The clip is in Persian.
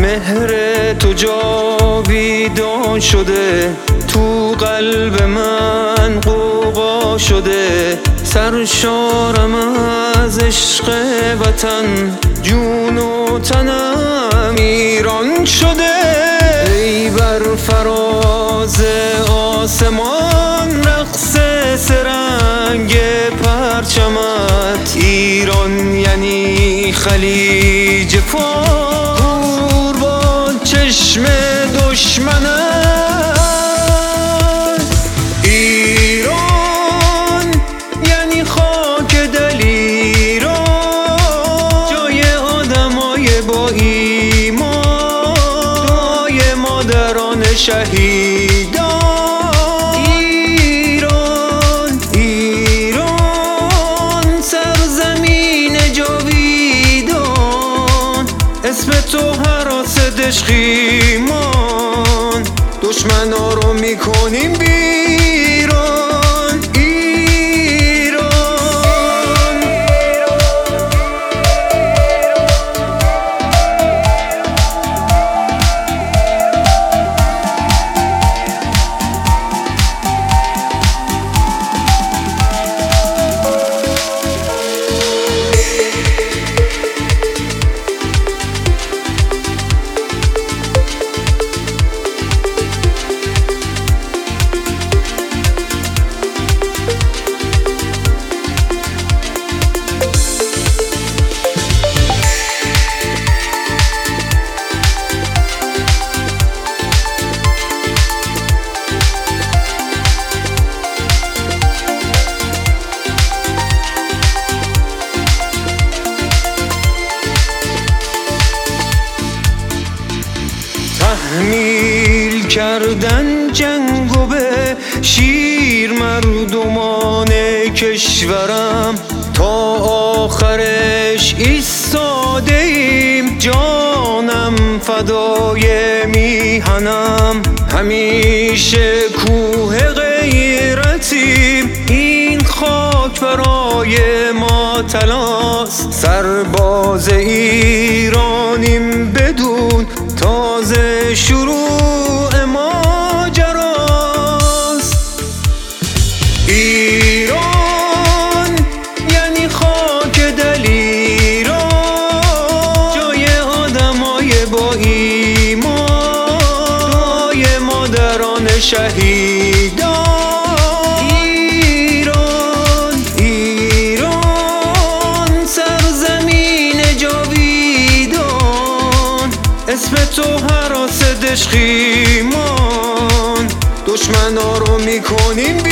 مهر تو جاویدان شده، تو قلب من غوغا شده. سرشارم از عشق وطن، جون و تنم ایران شده. ای بر فراز آسمان رقص سرنگ پرچمت، ایران یعنی خلیج فارس، قربان چشم دشمنت. ایران یعنی خاک دل ایران، جای آدمای با ایمان، جای مادران شهیدان. اسم تو هراس دشخیمان، دشمنا رو میکنیم بیرون. ایران تحمیل کردن جنگو به شیر مردمان کشورم، تا آخرش ایستاده ایم، جانم فدای میهنم. همیشه کوه غیرتیم، این خاک برای ما طلاست. سرباز ایرانیم بدون، تازه شروع ماجراست. ایران یعنی خاک دل ایران، جای آدمای با ایمان، جای مادران شهیدان. ایران سرزمین جاویدان، اسم تو هراس دشخیمان، دشمنا رو میکنیم